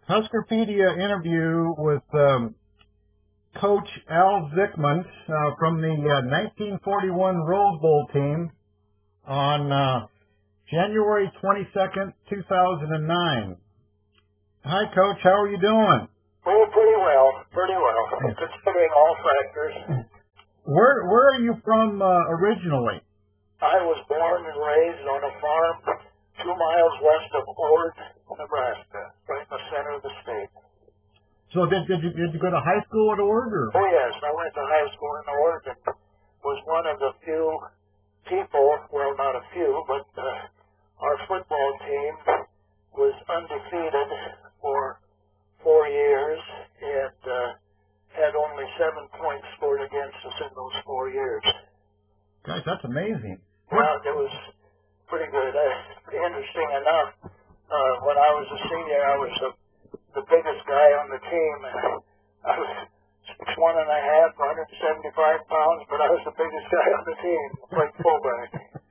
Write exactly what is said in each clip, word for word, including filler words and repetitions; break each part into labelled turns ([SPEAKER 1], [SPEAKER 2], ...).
[SPEAKER 1] Huskerpedia interview with um, Coach Al Zickman uh, from the uh, nineteen forty-one Rose Bowl team on uh, January twenty-second, two thousand nine. Hi, Coach. How are you doing?
[SPEAKER 2] Oh, pretty well. Pretty well, considering all factors.
[SPEAKER 1] Where Where are you from uh, originally?
[SPEAKER 2] I was born and raised on a farm two miles west of Ord, Nebraska, right in the center of the state.
[SPEAKER 1] So did, did, you, did you go to high school at Ord? Or?
[SPEAKER 2] Oh, yes. I went to high school in Ord and was one of the few people, well, not a few, but uh, our football team was undefeated for four years and uh, had only seven points scored against us in those four years.
[SPEAKER 1] Gosh, that's amazing.
[SPEAKER 2] Well, it was pretty good. Uh, interesting enough, uh, when I was a senior, I was the, the biggest guy on the team. I was six one and a half, one hundred seventy-five pounds, but I was the biggest guy on the team, played fullback.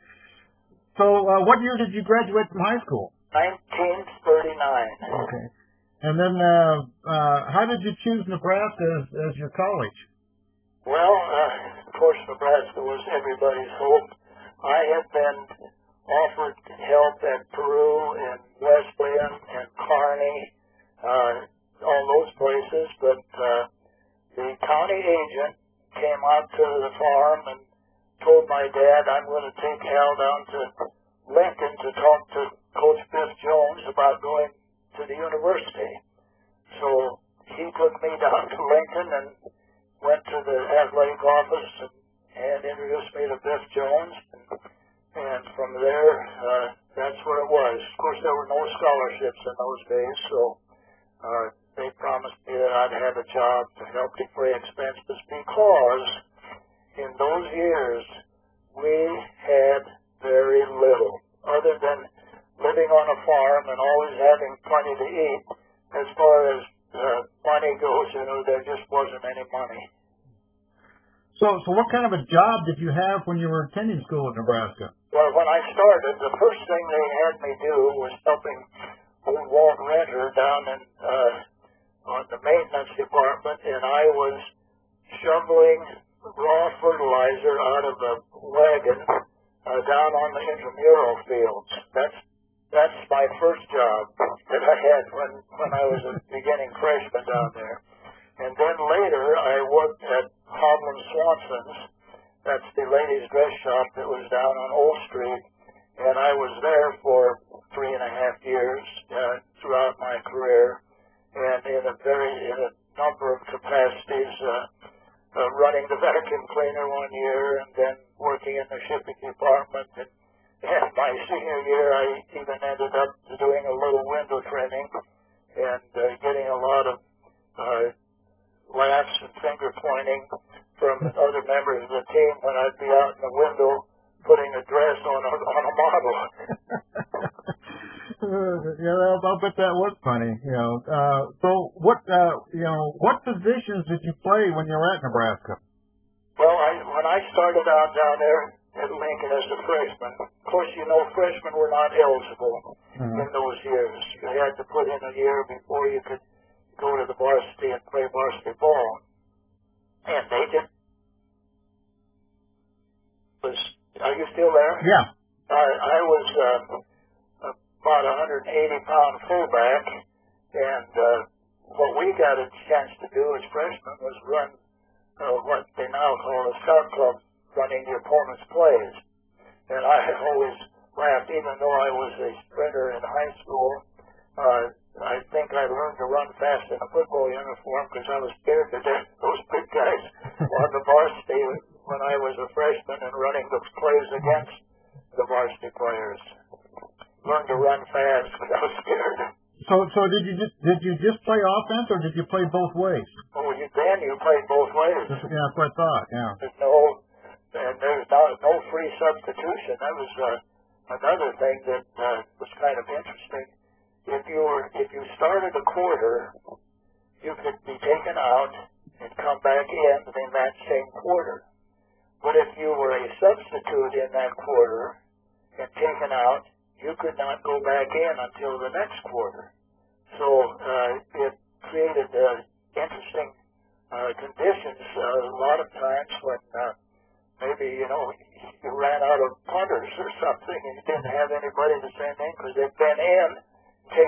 [SPEAKER 1] So uh, what year did you graduate from high school?
[SPEAKER 2] nineteen thirty-nine.
[SPEAKER 1] Okay. And then uh, uh, how did you choose Nebraska as, as your college?
[SPEAKER 2] Well, uh, of course, Nebraska was everybody's hope. I had been offered help at Peru and Wesleyan and Kearney, uh, all those places, but uh, the county agent came out to the farm and told my dad, I'm going to take Hal down to Lincoln to talk to Coach Biff Jones about going to the university. So he took me down to Lincoln and went to the athletic office and, and introduced me to Biff Jones. And, and from there, uh, that's where it was. Of course, there were no scholarships in those days, so uh, they promised me that I'd have a job to help defray expenses because in those years, we had very little, other than living on a farm and always having plenty to eat. As far as uh, money goes, you know, there just wasn't any money.
[SPEAKER 1] So, so what kind of a job did you have when you were attending school at Nebraska?
[SPEAKER 2] Well, when I started, the first thing they had me do was helping old Walt Renter down in uh, on the maintenance department, and I was shoveling raw fertilizer out of a wagon uh, down on the intramural fields. That's that's my first job that I had when when I was a beginning freshman down there. And then later, I worked at Hovland Swanson's. That's the ladies' dress shop that was down on Old Street, and I was there for three and a half years uh, throughout my career, and in a very in a number of capacities. Uh, Uh, running the vacuum cleaner one year and then working in the shipping department. And, and my senior year, I even ended up doing a little window trimming and uh, getting a lot of uh, laughs and finger pointing from other members of the team when I'd be out in the window putting a dress on a, on a model.
[SPEAKER 1] Uh, yeah, I'll bet that was funny. You know, uh, so what? Uh, you know, what positions did you play when you were at Nebraska?
[SPEAKER 2] Well, I, when I started out down there at Lincoln as a freshman, of course, you know, freshmen were not eligible mm-hmm. in those years. You had to put in a year before you could go to the varsity and play varsity ball. And they did. Was are you still there?
[SPEAKER 1] Yeah.
[SPEAKER 2] I, I was. Uh, about a one hundred eighty pound fullback, and uh, what we got a chance to do as freshmen was run uh, what they now call a scout club, running the opponent's plays. And I had always laughed, even though I was a sprinter in high school, uh, I think I learned to run fast in a football uniform because I was scared to death of those big guys on the varsity when I was a freshman and running the plays against the varsity players. Learned to run fast because I was scared.
[SPEAKER 1] So, so did you just did you just play offense or did you play both ways?
[SPEAKER 2] Oh, you then you played both ways.
[SPEAKER 1] Yeah, that's what I thought. Yeah.
[SPEAKER 2] There's no, and there's no, no free substitution. That was uh, another thing that uh, was kind of interesting. If you were if you started a quarter, you could be taken out and come back in in that same quarter. But if you were a substitute in that quarter and taken out, you could not go back in until the next quarter. So uh,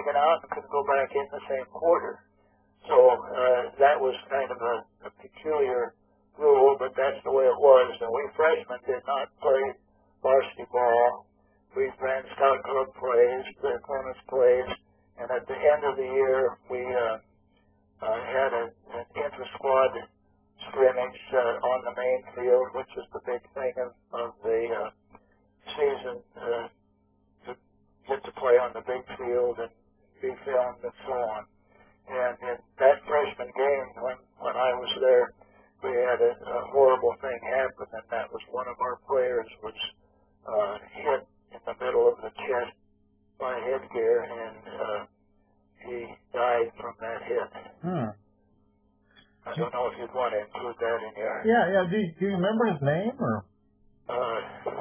[SPEAKER 2] taken out and couldn't go back in the same quarter. So uh, that was kind of a, a peculiar rule, but that's the way it was. And we freshmen did not play varsity ball. We ran scout club plays, the opponents plays, and at the end of the year, we uh, uh, had a, an inter-squad scrimmage uh, on the main field, which is the big thing of, of the uh, season, uh, to get to play on the big field and be filmed and so on. And in that freshman game, when, when I was there, we had a, a horrible thing happen, and that was one of our players was uh, hit in the middle of the chest by headgear, and uh, he died from that hit.
[SPEAKER 1] Hmm.
[SPEAKER 2] I don't know if you'd want to include that in your...
[SPEAKER 1] Yeah, yeah. Do you, do you remember his name, or?
[SPEAKER 2] Uh,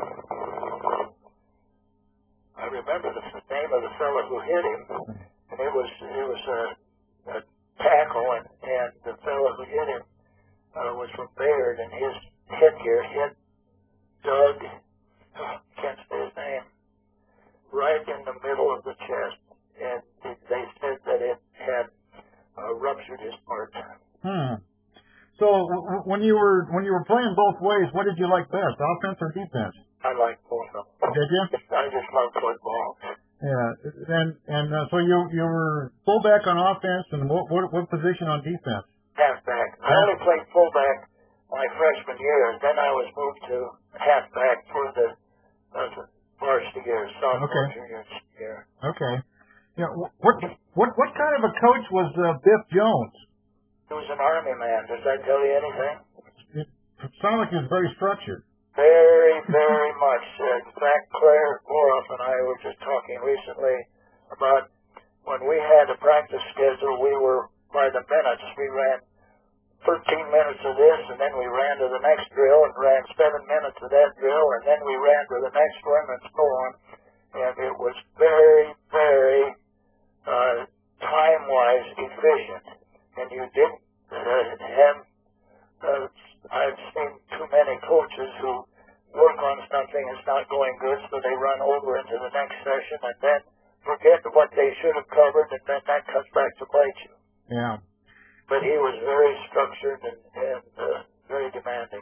[SPEAKER 2] I remember the name of the fellow who hit him, and it was it was a, a tackle, and, and the fellow who hit him uh, was from Baird, and his headgear hit Doug, oh, can't say his name, right in the middle of the chest, and they said that it had uh, ruptured his heart.
[SPEAKER 1] Hmm. So w- when you were when you were playing both ways, what did you like best, offense or defense?
[SPEAKER 2] I like both of them.
[SPEAKER 1] Did you?
[SPEAKER 2] I just love football.
[SPEAKER 1] Yeah. And and uh, so you you were fullback on offense, and what what, what position on defense?
[SPEAKER 2] Halfback. I only played fullback my freshman year, and then I was moved to halfback for the, uh, the varsity year, sophomore,
[SPEAKER 1] Okay.
[SPEAKER 2] junior year.
[SPEAKER 1] Okay. Yeah. wh- What what what kind of a coach was uh, Biff Jones?
[SPEAKER 2] He was an Army man. Does that tell you anything?
[SPEAKER 1] It sounded like he was very structured.
[SPEAKER 2] Very, very much. Uh, in fact, Claire Boroff and I were just talking recently about when we had a practice schedule, we were by the minutes. We ran thirteen minutes of this, and then we ran to the next drill and ran seven minutes of that drill, and then we ran to the next one and so on. And it was very, very uh, time-wise efficient. And you didn't uh, have, uh, I've seen too many coaches who work on something that's not going good, so they run over into the next session and then forget what they should have covered, and then that comes back to bite you.
[SPEAKER 1] Yeah.
[SPEAKER 2] But he was very structured and, and uh, very demanding.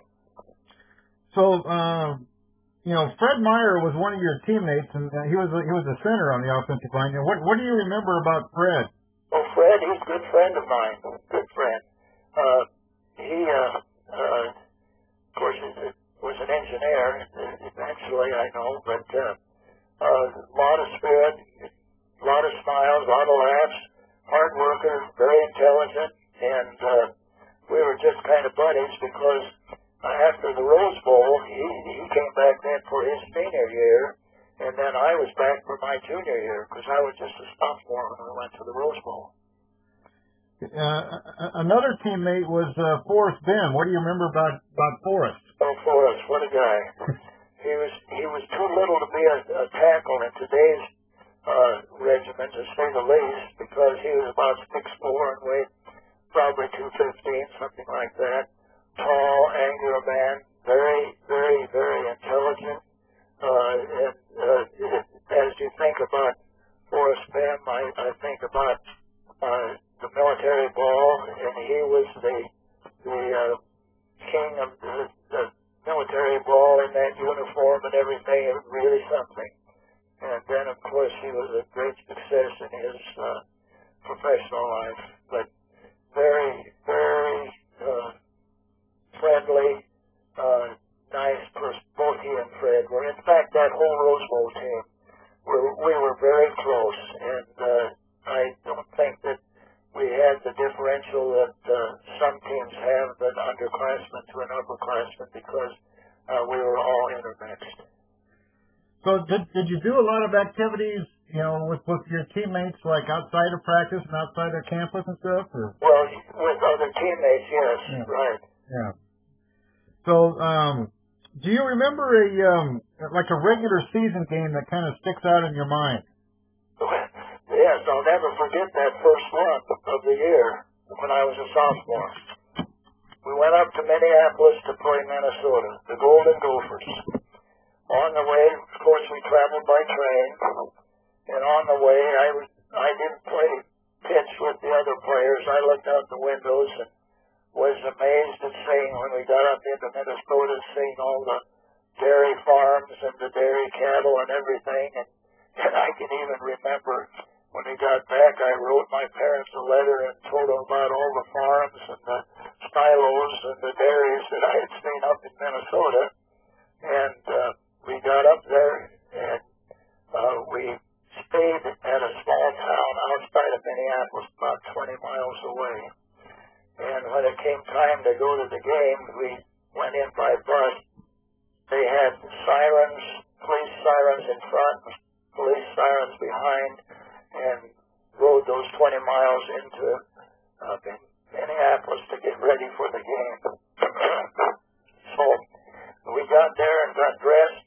[SPEAKER 1] So, uh, you know, Fred Meyer was one of your teammates, and uh, he was a, he was a center on the offensive line. What what do you remember about Fred?
[SPEAKER 2] Oh, Fred, he's a good friend of mine. Good friend. Uh, he, uh, uh, of course, was an engineer eventually, I know, but uh, uh, a lot of spirit, a lot of smiles, a lot of laughs, hard worker, very intelligent, and uh, we were just kind of buddies because uh, after the Rose Bowl, he, he came back then for his senior year, and then I was back for my junior year because I was just a sophomore when we went to the Rose Bowl.
[SPEAKER 1] Uh, another teammate was uh, Forrest Ben. What do you remember about about Forrest?
[SPEAKER 2] Oh, Forrest, what a guy! he was he was too little to be a, a tackle in today's uh, regiment, to say the least, because he was about six foot four and weighed probably two fifteen, something like that. Tall, angular man, very, very, very intelligent. Uh, and uh, as you think about Forrest Ben, I, I think about uh, the military ball, and he was the the uh, king of the, the military ball in that uniform and everything. It was really something. And then, of course, he was a great success in his uh, professional life, but very, very uh, friendly, uh, nice person. Both he and Fred were. In fact, that whole Rose Bowl team, we were, we were very close, and uh, I don't think that we had the differential that uh, some teams have, an underclassman to an upperclassman, because uh, we were all intermixed.
[SPEAKER 1] So did did you do a lot of activities, you know, with, with your teammates, like outside of practice and outside of campus and stuff? Or?
[SPEAKER 2] Well, with other teammates, yes,
[SPEAKER 1] Yeah.
[SPEAKER 2] right.
[SPEAKER 1] Yeah. So, um, do you remember a um, like a regular season game that kind of sticks out in your mind?
[SPEAKER 2] Yes, I'll never forget that first one of the year when I was a sophomore. We went up to Minneapolis to play Minnesota, the Golden Gophers. On the way, of course, we traveled by train, and on the way, I was I didn't players. I looked out the windows and was amazed at seeing, when we got up into Minnesota, seeing all the dairy farms and the dairy cattle and everything. And, and I can even remember when we got back, I wrote my parents a letter and told them about all the farms and the silos and the dairies that I had seen up in Minnesota. And uh, we got up there and uh, we stayed at a small town outside of Minneapolis, about twenty miles away. And when it came time to go to the game, we went in by bus. They had sirens, police sirens in front, police sirens behind, and rode those twenty miles into uh, Minneapolis to get ready for the game. So we got there and got dressed,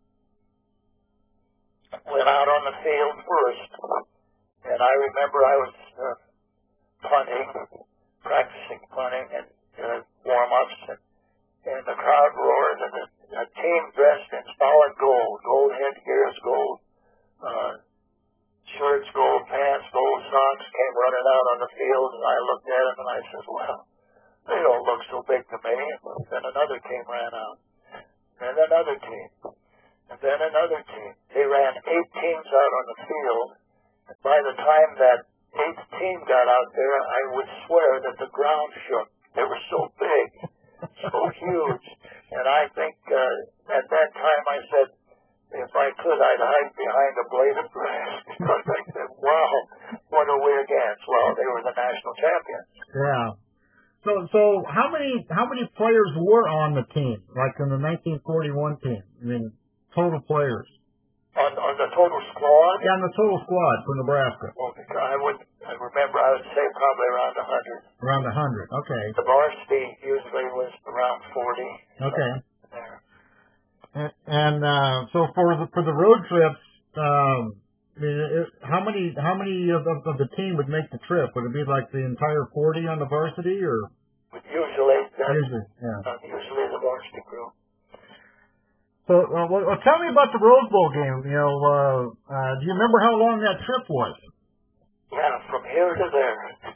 [SPEAKER 2] went out on the field first, and I remember I was uh, punting, practicing punting and uh, warm-ups, and, and the crowd roared, and a, a team dressed in solid gold, gold headgears, gold uh, shirts, gold pants, gold socks, came running out on the field, and I looked at them and I said, well, they don't look so big to me. And then another team ran out, and another team, and then another team. They ran eight teams out on the field, and by the time that eighth team got out there, I would swear that the ground shook. They were so big, so huge, and I think uh, at that time I said, if I could, I'd hide behind a blade of grass, because I said, wow, what are we against? Well, they were the national champions.
[SPEAKER 1] Yeah. So, so how many how many players were on the team, like in the nineteen forty-one team? I mean, total players.
[SPEAKER 2] On on the total squad?
[SPEAKER 1] Yeah, on the total squad for Nebraska.
[SPEAKER 2] Well, I would I remember I would say probably around a hundred.
[SPEAKER 1] Around a hundred. Okay.
[SPEAKER 2] The varsity usually was around forty.
[SPEAKER 1] Okay.
[SPEAKER 2] There.
[SPEAKER 1] And, and uh, so for the for the road trips, um, I mean, it, how many how many of, of, of the team would make the trip? Would it be like the entire forty on the varsity, or?
[SPEAKER 2] Usually,
[SPEAKER 1] usually, yeah.
[SPEAKER 2] Uh, usually the varsity group.
[SPEAKER 1] So, uh, well, well, tell me about the Rose Bowl game. You know, uh, uh, do you remember how long that trip was?
[SPEAKER 2] Yeah, from here to there.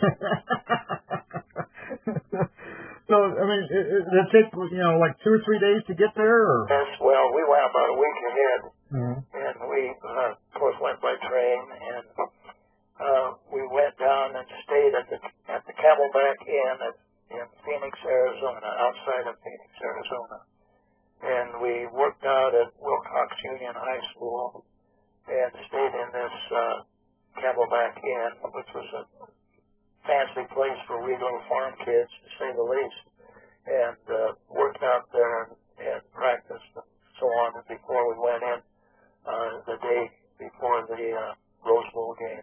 [SPEAKER 1] So, I mean, it, it, did it take, you know, like two or three days to get there? Or?
[SPEAKER 2] Yes, well, we went about a week ahead,
[SPEAKER 1] mm-hmm.
[SPEAKER 2] and we, uh, of course, went by train, and uh, we went down and stayed at the at the Camelback Inn at, in Phoenix, Arizona, outside of Phoenix, Arizona. And we worked out at Wilcox Union High School and stayed in this uh, Camelback Inn, which was a fancy place for we little farm kids, to say the least, and uh, worked out there and, and practiced and so on before we went in uh, the day before the uh, Rose Bowl game.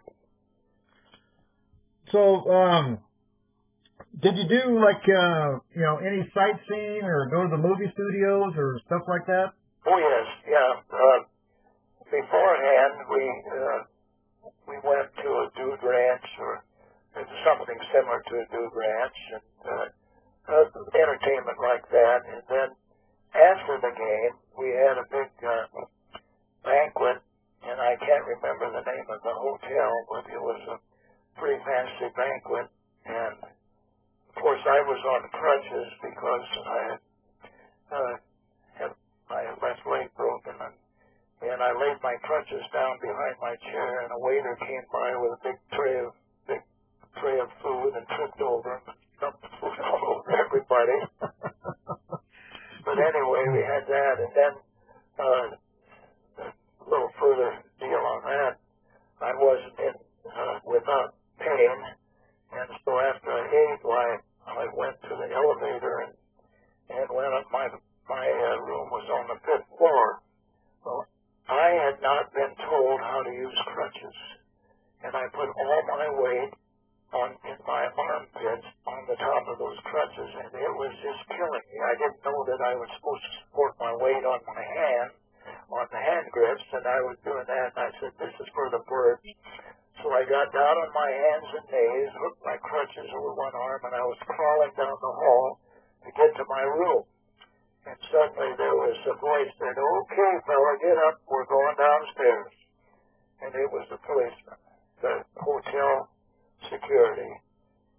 [SPEAKER 1] So, um, did you do like, uh, you know, any sightseeing or go to the movie studios or stuff like that?
[SPEAKER 2] Oh, yes, yeah. Uh, beforehand, we uh, we went to a dude ranch or something similar to a dude ranch and uh, uh, entertainment like that. And then after the game, we had a big uh, banquet, and I can't remember the name of the hotel, but it was a pretty fancy banquet. And of course, I was on crutches because I had, uh, had my left leg broken, and, and I laid my crutches down behind my chair, and a waiter came by with a big tray of big tray of food and tripped over and dumped the food all over everybody. But anyway, we had that, and then uh, a little further deal on that. I wasn't in uh, without pain, and so after I ate, why I went to the elevator and and went up. My my uh, room was on the fifth floor. Well, I had not been told how to use crutches, and I put all my weight on in my armpits on the top of those crutches, and it was just killing me. I didn't know that I was supposed to support my weight on my hand, on the hand grips, and I was doing that, and I said, this is for the birds. So I got down on my hands and knees, hooked my crutches over one arm, and I was crawling down the hall to get to my room. And suddenly there was a voice that said, okay, fella, get up, we're going downstairs. And it was the policeman, the hotel security.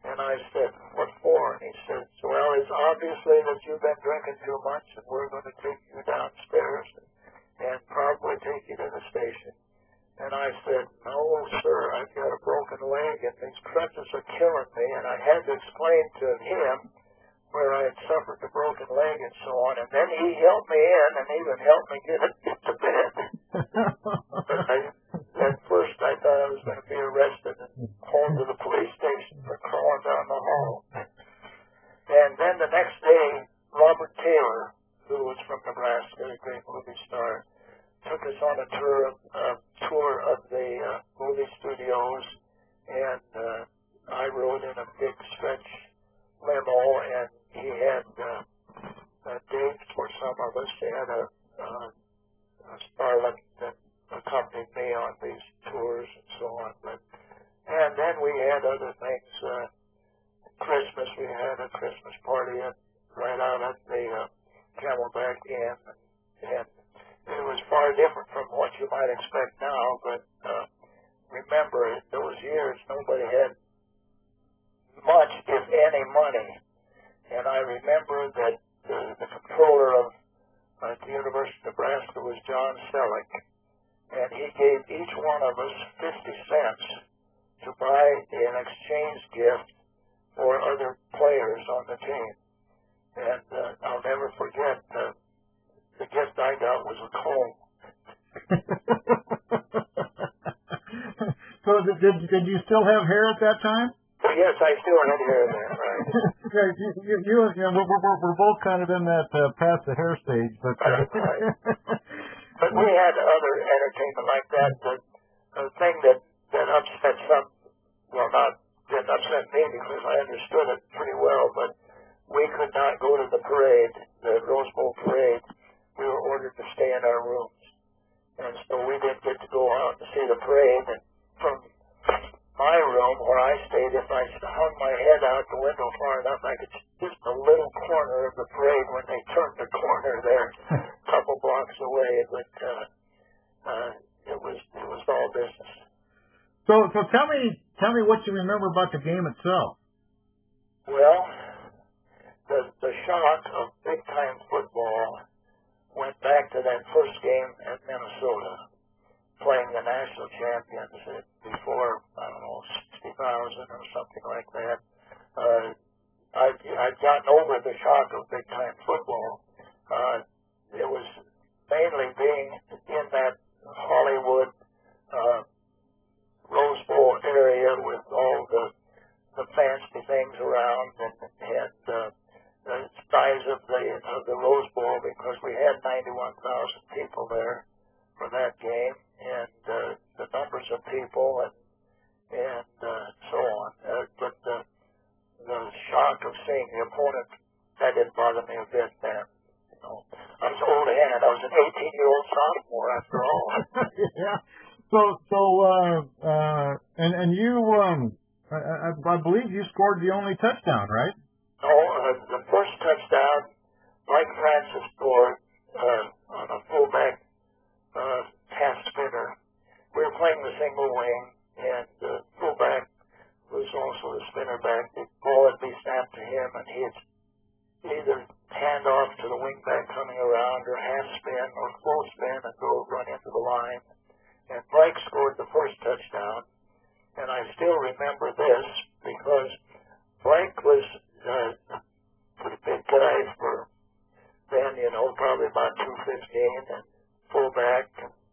[SPEAKER 2] And I said, what for? And he said, well, it's obviously that you've been drinking too much, and we're going to take you downstairs and, and probably take you to the station. And I said, no, sir, I've got a broken leg, and these crutches are killing me. And I had to explain to him where I had suffered the broken leg and so on. And then he helped me in and even helped me get to bed. But I, at first I thought I was going to be arrested and hauled to the police station for crawling down the hall. And then the next day, Robert Taylor, who was from Nebraska, a great movie star, took us on a tour, uh, tour of the uh, movie studios, and uh, I rode in a big stretch limo, and he had uh, uh, dates for some of us. He had a, uh, a starlet that accompanied me on these tours and so on. But, and then we had other things. Uh, Christmas, we had a Christmas party at, right out at the uh, Camelback Inn, and it was far different from what you might expect now, but uh, remember, in those years, nobody had much, if any, money. And I remember that the, the controller of uh, the University of Nebraska was John Selleck, and he gave each one of us fifty cents to buy an exchange gift for other players on the team. And uh, I'll never forget uh, the gift I got was a comb.
[SPEAKER 1] So did, did did you still have hair at that time?
[SPEAKER 2] Yes, I still had hair there, right?
[SPEAKER 1] Yeah, you, you, you, you know, we're, we're, we're both kind of in that uh, past the hair stage, but uh,
[SPEAKER 2] right, right. But we had other entertainment like that. The, the thing that that upset some, well, not didn't upset me because I understood it pretty well, but we could not go to the parade, the Rose Bowl parade. We were ordered to stay in our rooms. And so we didn't get to go out and see the parade. And from my room where I stayed, if I hung my head out the window far enough, I could see just a little corner of the parade when they turned the corner there, a couple blocks away. But uh, uh, it was it was all business.
[SPEAKER 1] So so tell me tell me what you remember about the game itself.
[SPEAKER 2] Well, the the shock of big time football went back to that first game at Minnesota, playing the national champions before, I don't know, sixty thousand or something like that. Uh, I, I'd gotten over the shock of big-time football. Uh, it was mainly being in that Hollywood uh, Rose Bowl area with all the, the fancy things around and, and uh, the size of the of the Rose Bowl, because we had ninety-one thousand people there for that game, and uh, the numbers of people and and uh, so on. Uh, but the the shock of seeing the opponent, that didn't bother me a bit then. You know, I was old hand. I was an eighteen-year-old sophomore after all.
[SPEAKER 1] Yeah. So so uh, uh, and and you um I, I, I believe you scored the only touchdown, right?
[SPEAKER 2] No, uh, the first touchdown, Mike Francis scored uh, on a fullback uh, half spinner. We were playing the single wing, and the fullback was also the spinner back. The ball would be snapped to him, and he'd either hand off to the wingback coming around, or half spin, or full spin, and go run into the line. And Mike scored the first touchdown, and I still remember this because Mike was Uh, pretty big guy for then, you know, probably about two fifteen, and fullback,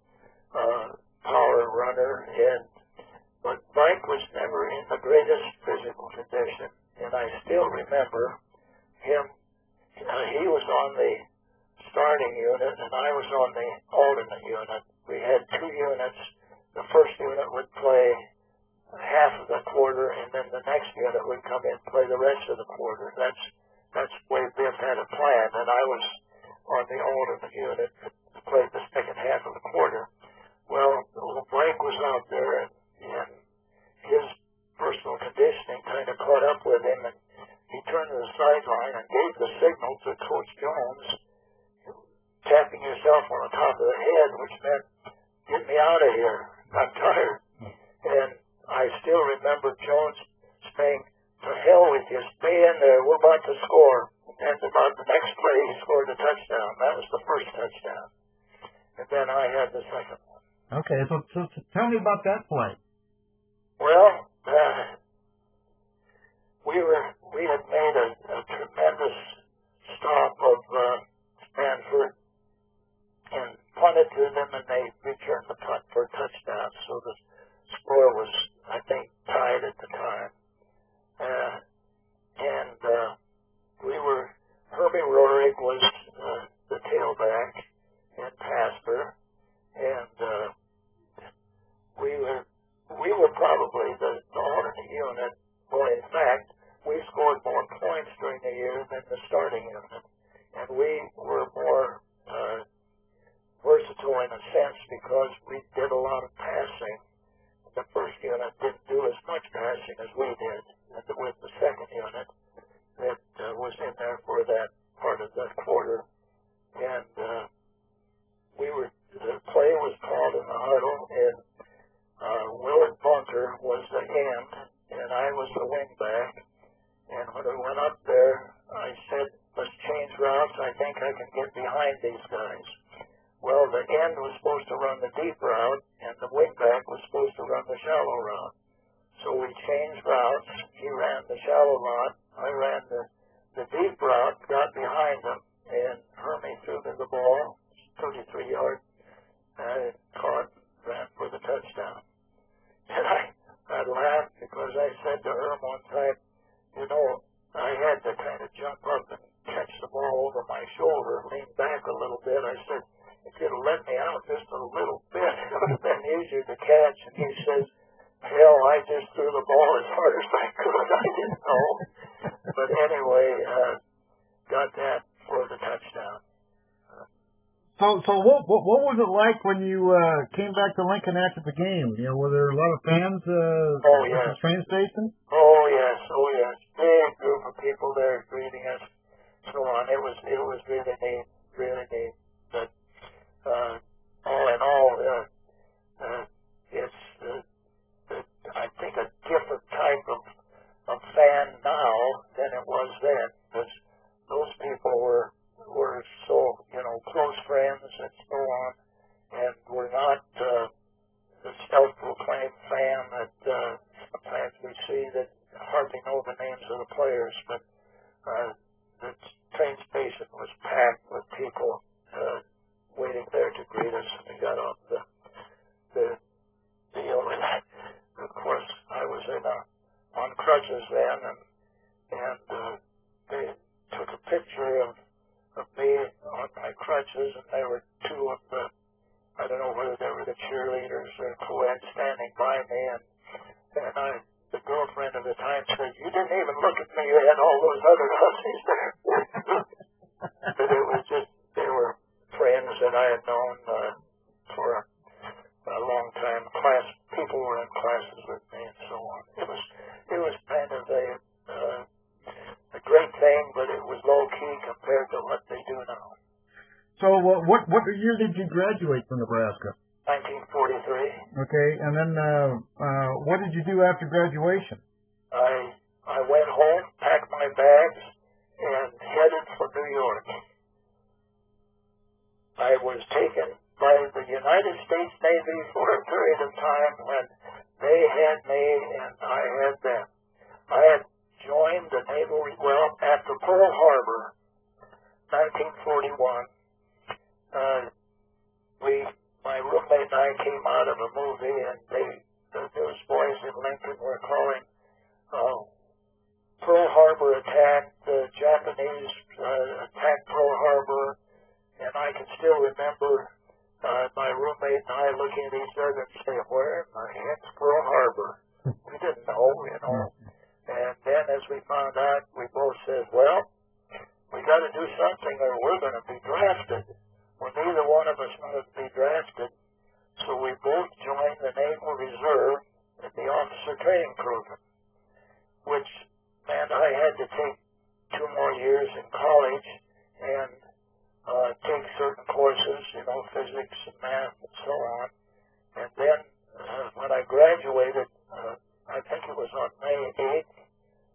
[SPEAKER 2] uh, power runner, and but Mike was never in the greatest physical condition, and I still remember him. Uh, he was on the starting unit, and I was on the alternate unit. We had two units. The first unit would play half of the quarter, and then the next unit would come in and play the rest of the quarter. That's that's the way Biff had it planned, and I was on the alternate unit to play the second half of the quarter. Well, Blake was out there, and, and his personal conditioning kind of caught up with him, and he turned to the sideline and gave the signal to Coach Jones, tapping yourself on the top of the head, which meant, get me out of here, I'm tired. And I still remember Jones saying, to hell with you, stay in there, we're about to score. And about the next play, he scored a touchdown. That was the first touchdown. And then I had the second one.
[SPEAKER 1] Okay, so, so, so tell me about that play.
[SPEAKER 2] Well, uh, we were we had made a, a tremendous stop of uh, Stanford and punted to them, and they returned the punt for a touchdown. So the score was, I think, tied at the time. Uh, and uh, we were, Herbie Roehrig was uh, the tailback and passer, and uh, we were we were probably the, the only unit. Well, in fact, we scored more points during the year than the starting unit, and we were more uh, versatile in a sense because we did a lot of passing. The first unit didn't do as much passing as we did with the second unit that uh, was in there for that part of the quarter. And uh, we were, the play was called in the huddle, and uh, Willard Bunker was the end, and I was the wingback. And when we went up there, I said, let's change routes. I think I can get behind these guys. Well, the end was supposed to run the deep route, and the wingback was supposed to run the shallow route. So we changed routes. He ran the shallow route. I ran the, the deep route, got behind him, and Hermie threw me the ball, thirty-three yards, and I caught, ran for the touchdown. And I, I laughed because I said to Herm one time, you know, I had to kind of jump up and catch the ball over my shoulder, lean back a little bit. I said, if you'd have let me out just a little bit, it would have been easier to catch. And he says, hell, I just threw the ball as hard as I could. I didn't know. But anyway, uh, got that for the touchdown.
[SPEAKER 1] So, so what, what, what was it like when you uh, came back to Lincoln after the game? You know, were there a lot of fans uh,
[SPEAKER 2] oh,
[SPEAKER 1] at
[SPEAKER 2] yes.
[SPEAKER 1] the train station?
[SPEAKER 2] Oh yes, oh yes, big group of people there greeting us, so on. It was, it was really neat, really neat. But uh, all in all, uh, uh, it's, uh, uh, I think, a different type of, of fan now than it was then, because those people were. were so, you know, close friends and so on, and we're not uh, the self-proclaimed fan that uh, sometimes we see that hardly know the names of the players, but uh, the train station was packed with people uh, waiting there to greet us, and we got off the, the deal, and I, of course, I was in a, on crutches then, and, and uh, they took a picture of of me on my crutches, and there were two of the, I don't know whether they were the cheerleaders or co-ed standing by me, and, and I, the girlfriend of the time said, you didn't even look at me, you had all those other hussies there. But it was just, they were friends that I had known uh, for a, a long time. Class, people were in classes with me and so on. It was, it was kind of a, uh, a great thing, but it was low-key compared to what they do now.
[SPEAKER 1] So uh, what what year did you graduate from Nebraska?
[SPEAKER 2] nineteen forty-three.
[SPEAKER 1] Okay, and then uh, uh, what did you do after graduation?
[SPEAKER 2] I I went home, packed my bags, and headed for New York. I was taken by the United States Navy for a period of time when they had me and I had them. I had joined the naval, well, after Pearl Harbor, nineteen forty-one, uh, we, my roommate and I came out of a movie, and they, the newsboys in Lincoln were calling uh, Pearl Harbor attack, the Japanese uh, attacked Pearl Harbor, and I can still remember uh, my roommate and I looking at each other and saying, where in the heck's Pearl Harbor? We didn't know, you know. And then as we found out, we both said, well, we got to do something or we're going to be drafted. Well, neither one of us wanted to be drafted, so we both joined the Naval Reserve at the officer training program, which meant I had to take two more years in college and uh, take certain courses, you know, physics and math and so on. And then uh, when I graduated, uh, I think it was on May eighth,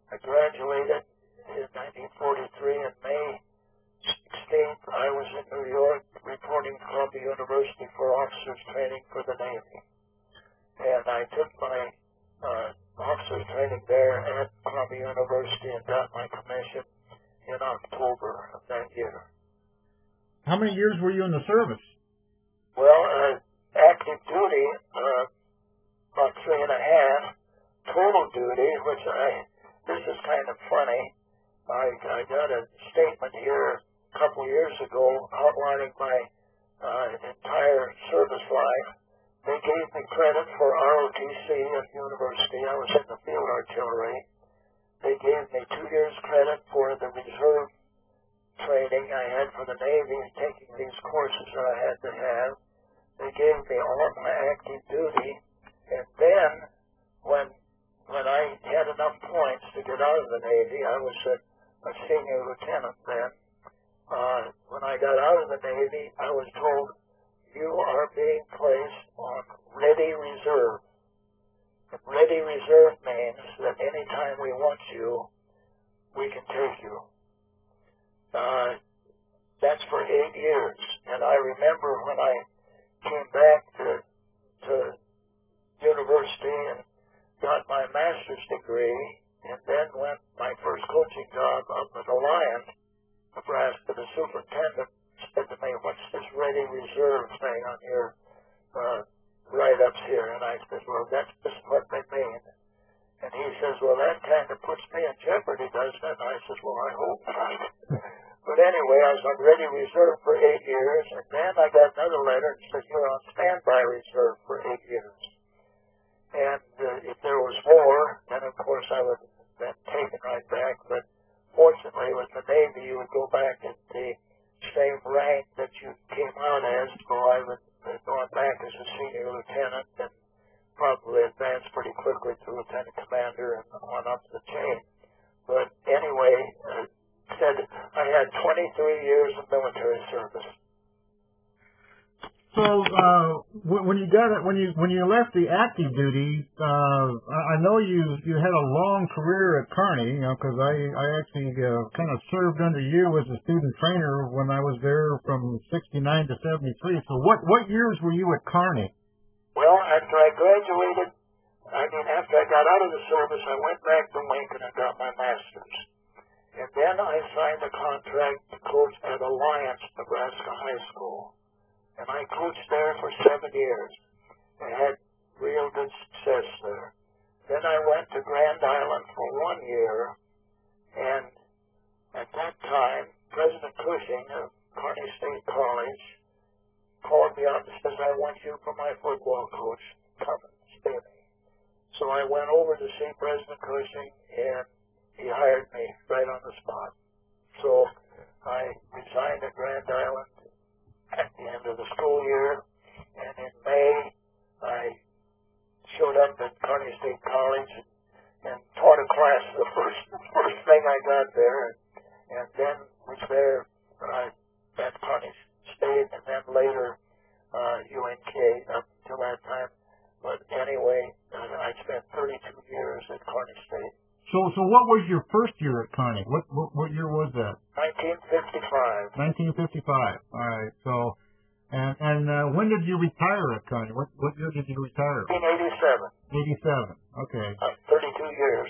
[SPEAKER 2] I graduated in nineteen forty-three in May sixteenth. I was in New York reporting to Columbia University for officers training for the Navy. And I took my uh, officers training there at Columbia University and got my commission in October of that year.
[SPEAKER 1] How many years were you in the service?
[SPEAKER 2] Well, uh, active duty, uh, about three and a half. Total duty, which I, this is kind of funny. I, I got a statement here a couple years ago outlining my uh, entire service life. They gave me credit for R O T C at the university. I was in the field artillery. They gave me two years credit for the reserve training I had for the Navy, taking these courses that I had to have. They gave me all my active duty. And then, when when I had enough points to get out of the Navy, I was a, a senior lieutenant then. Uh, when I got out of the Navy, I was told, you are being placed on ready reserve. And ready reserve means that anytime we want you, we can take you. Uh, that's for eight years. And I remember when I came back to, to university and got my master's degree, and then went my first coaching job up at Alliance, Nebraska. The superintendent said to me, what's this ready reserve thing on your uh, write-ups here? And I said, well, that's just what they mean. And he says, well, that kind of puts me in jeopardy, doesn't it? And I said, well, I hope not. But anyway, I was on ready reserve for eight years, and then I got another letter that said, you're on standby reserve for eight years. And uh, if there was war, then of course I would have been taken right back. But fortunately, with the Navy, you would go back at the same rank that you came out as. So I would have gone back as a senior lieutenant and probably advanced pretty quickly to lieutenant commander and on up the chain. But anyway, uh, said I had twenty-three years of military service.
[SPEAKER 1] So uh, when you got it, when you when you left the active duty, uh, I know you you had a long career at Kearney, you know, because I I actually uh, kind of served under you as a student trainer when I was there from sixty-nine to seventy-three. So what what years were you at Kearney?
[SPEAKER 2] Well, after I graduated, I mean after I got out of the service, I went back to Lincoln and got my master's, and then I signed a contract to coach at Alliance, Nebraska High School. And I coached there for seven years. I had real good success there. Then I went to Grand Island for one year, and at that time, President Cushing of Kearney State College called me up and says, I want you for my football coach. Come and stay me. So I went over to see President Cushing, and he hired me right on the spot. So I resigned at Grand Island at the end of the school year, and in May, I showed up at Kearney State College and, and taught a class the first first thing I got there, and, and then was there uh, at Kearney State, and then later uh, U N K up until that time. But anyway, uh, I spent thirty-two years at Kearney State.
[SPEAKER 1] So so what was your first year at Kearney? What what, what year was that?
[SPEAKER 2] nineteen fifty-five.
[SPEAKER 1] nineteen fifty-five. All right. So, and and uh, when did you retire at Kearney? What what year did you retire?
[SPEAKER 2] nineteen eighty-seven.
[SPEAKER 1] eighty-seven. Okay.
[SPEAKER 2] Uh, thirty-two years.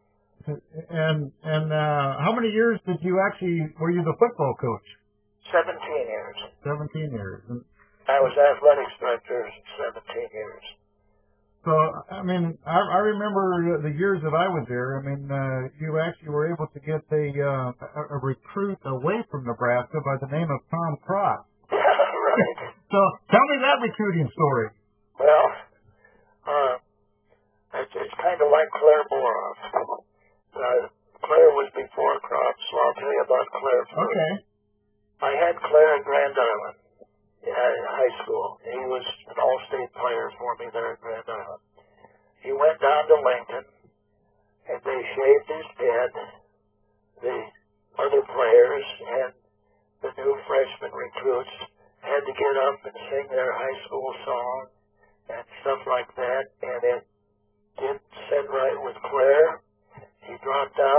[SPEAKER 1] And and uh, how many years did you actually were you the football coach?
[SPEAKER 2] Seventeen years.
[SPEAKER 1] Seventeen years. And
[SPEAKER 2] I was athletics director seventeen years.
[SPEAKER 1] So, I mean, I, I remember the years that I was there. I mean, uh, you actually were able to get a, uh, a, a recruit away from Nebraska by the name of Tom Cross.
[SPEAKER 2] Right.
[SPEAKER 1] So, tell me that recruiting story.
[SPEAKER 2] Well, uh, it's, it's kind of like Claire Boroff. Uh, Claire was before Cross, so I'll tell you about Claire first.
[SPEAKER 1] Okay.
[SPEAKER 2] I had Claire at Grand Island. In high school. He was an all-state player for me there at Grand Island. He went down to Lincoln, and they shaved his head. The other players and the new freshman recruits had to get up and sing their high school song and stuff like that, and it didn't sit right with Claire. He dropped out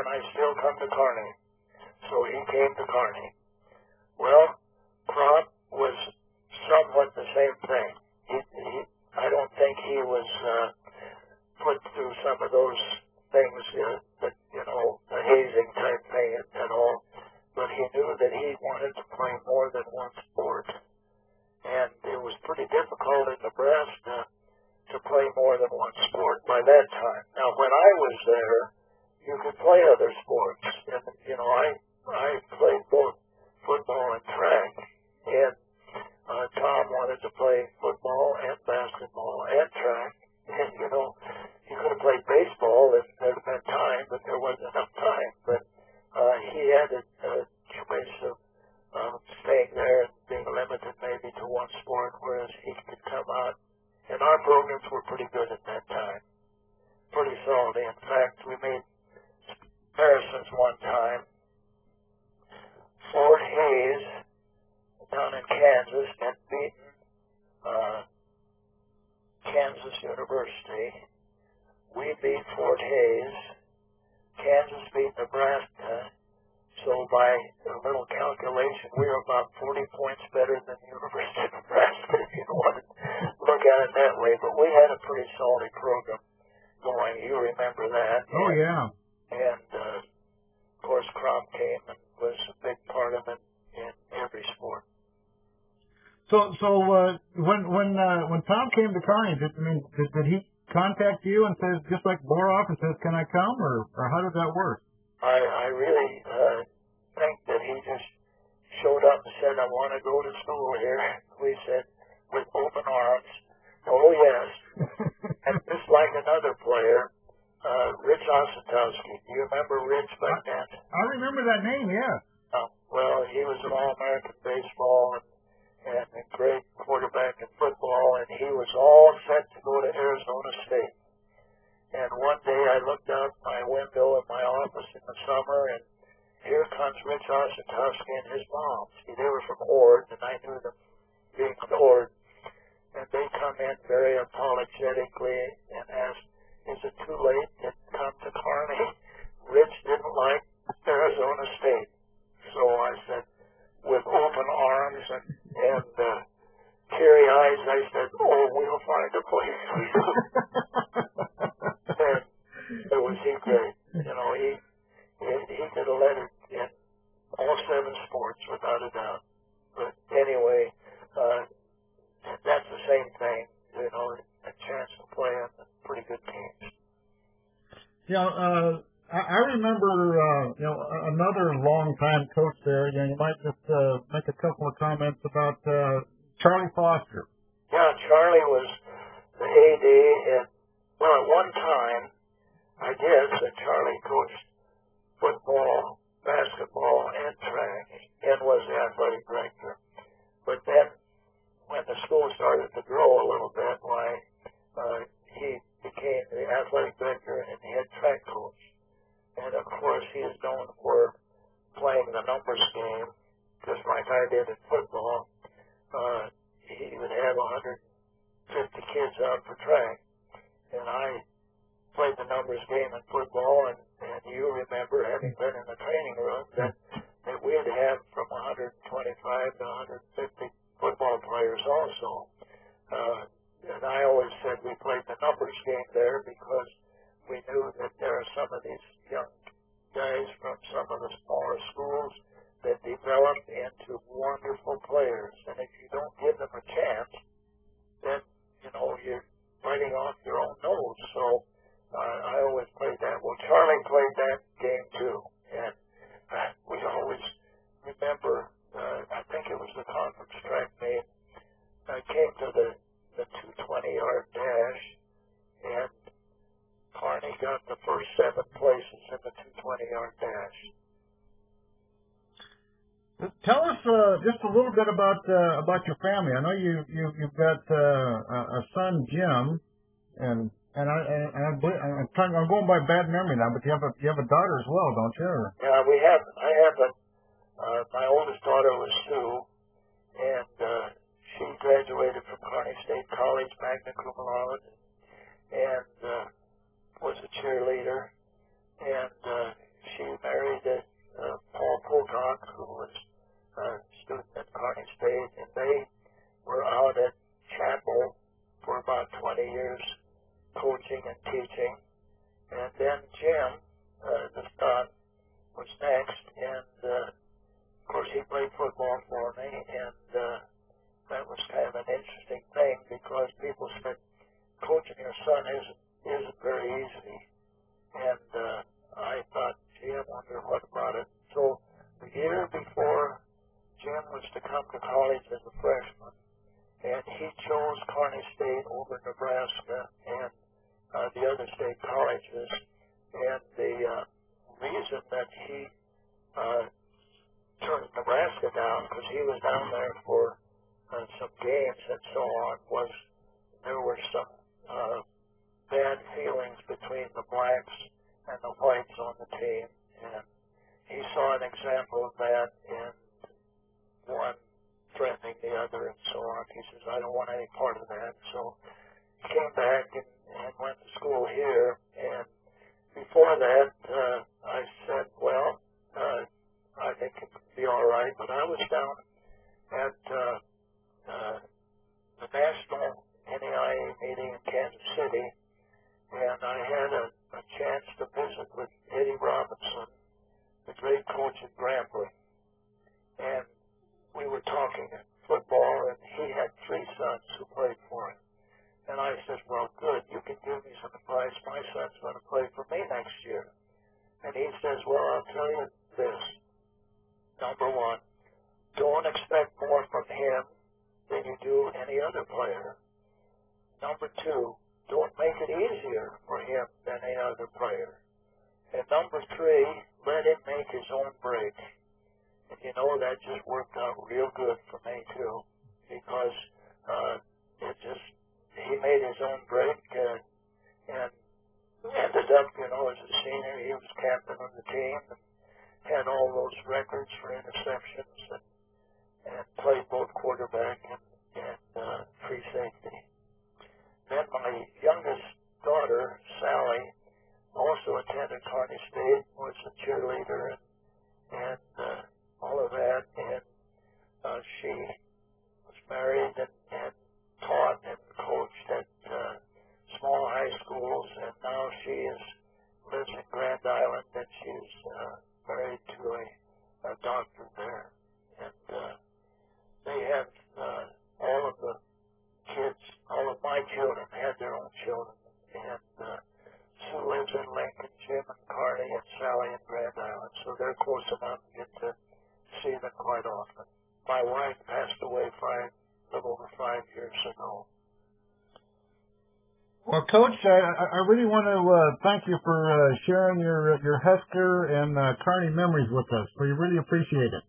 [SPEAKER 2] can I still come to Kearney? So he came to Kearney. Well, Crump was somewhat the same thing. He, he, I don't think he was uh, put through some of those things, uh, that, you know, the hazing type thing at, at all, but he knew that he wanted to play more than one sport. And it was pretty difficult in Nebraska to play more than one sport by that time. Now, when I was there, you could play other sports. And, you know, I, I played both football and track. And uh, Tom wanted to play football and basketball and track. And, you know, he could have played baseball if there had been time, but there wasn't enough time. But uh, he had a, a choice of uh, staying there and being limited maybe to one sport, whereas he could come out. And our programs were pretty good at that time, pretty solid. In fact, we made comparisons one time. Fort Hays down in Kansas had beaten uh, Kansas University. We beat Fort Hays. Kansas beat Nebraska. So by a little calculation, we were about forty points better than the University of Nebraska, if you want to look at it that way. But we had a pretty solid program going. You remember that.
[SPEAKER 1] Oh,
[SPEAKER 2] and,
[SPEAKER 1] yeah.
[SPEAKER 2] And, uh, of course, Crump came and was a big part of it in every sport.
[SPEAKER 1] So, so uh, when when uh, when Tom came to Kearney, did, I mean, did, did he contact you and says, just like Boroff, and says, can I come, or, or how did that work?
[SPEAKER 2] I, I really uh, think that he just showed up and said, I want to go to school here. We said, with open arms, oh, yes. And just like another player, uh, Rich Ossentowski. Do you remember Rich back then?
[SPEAKER 1] I remember that name, yeah.
[SPEAKER 2] Uh, well, he was an All-American baseball and, and a great quarterback in football, and he was all set to go to Arizona State. And one day I looked out my window in my office in the summer, and here comes Rich Ossentowski and his mom. See, they were from Ord, and I knew them being from Ord. And they come in very apologetically and asked, is it too late to come to Kearney? Rich didn't like Arizona State. So I said, with open arms and, and uh, teary eyes, I said, oh, we'll find a place for you. And it was he great. You know, he, he, he could have led it in all seven sports without a doubt. But anyway, uh, that's the same thing, you know, a chance to play on pretty good teams.
[SPEAKER 1] You know, uh, I, I remember, uh, you know, another long-time coach there. You know, you might just uh, make a couple of comments about uh, Charlie Foster.
[SPEAKER 2] Yeah, Charlie was the A D, and, well, at one time, I guess that Charlie coached football, basketball, and track, and was the athletic director. But then, when the school started to grow a little bit, why, uh, he became the athletic director and head track coach. And of course, he is known for playing the numbers game, just like I did in football. Uh, he would have one hundred fifty kids out for track, and I played the numbers game in football, and, and you remember, having been in the training room, that, that we'd have from one hundred twenty-five to one hundred fifty football players also. Uh, and I always said we played the numbers game there because we knew that there are some of these young guys from some of the smaller schools that developed into wonderful players. And if you don't give them a chance, then, you know, you're biting off your own nose. So uh, I always played that. Well, Charlie played that game too. And uh, we always remember, uh, I think it was the conference track meet, I came to the, the two twenty-yard dash, and Kearney got the first seven places in the two twenty-yard dash.
[SPEAKER 1] Tell us uh, just a little bit about uh, about your family. I know you, you you've got uh, a son, Jim, and and I and I, I'm trying I'm going by bad memory now, but you have a you have a daughter as well, don't you? Or?
[SPEAKER 2] Yeah, we have. I have a. Uh, my oldest daughter was Sue, and uh, she graduated from Kearney State College, magna cum laude, and uh, was a cheerleader. And uh, she coaching, and then Jim, uh, the son, was next, and uh, of course he played football for me, and uh, that was kind of an interesting thing because people said coaching your son isn't, isn't very easy, and uh, I thought, gee, I wonder what about it. So the year before Jim was to come to college as a freshman, and he chose Kearney State over Nebraska and uh, the other state colleges, and the uh, reason that he uh, turned Nebraska down, because he was down there for uh, some games and so on, was there were some uh, bad feelings between the blacks and the whites on the team, and he saw an example of that in one threatening the other and so on. He says, I don't want any part of that. So he came back and, and went to school here, and before that, uh, I said, well, uh, I think it could be all right, but I was down at uh, uh, the National N A I A meeting in Kansas City, and I had a, a chance to visit with Eddie Robinson, the great coach at Grambling, and we were talking football, and he had three sons who played for him. And I said, well, good, you can give me some advice. My son's going to play for me next year. And he says, well, I'll tell you this. Number one, don't expect more from him than you do any other player. Number two, don't make it easier for him than any other player. And number three, let him make his own break. And you know, that just worked out real good for me, too, because uh, it just, he made his own break uh, and ended up, you know, as a senior, he was captain of the team and had all those records for interceptions and, and played both quarterback and, and uh, free safety. Then my youngest daughter, Sally, also attended Kearney State, was a cheerleader and, and uh, all of that, and uh, she was married and, and taught and coached at uh, small high schools, and now she is lives in Grand Island, and she's uh, married to a, a doctor there. And uh, they have uh, all of the kids, all of my children had their own children, and uh, Sue lives in Lincoln, Jim and Kearney, and Sally in Grand Island, so they're close enough to get to see them quite often. My wife passed away five, a little over five years ago.
[SPEAKER 1] Well, Coach, I, I really want to uh, thank you for uh, sharing your your Husker and uh, Kearney memories with us. We really appreciate it.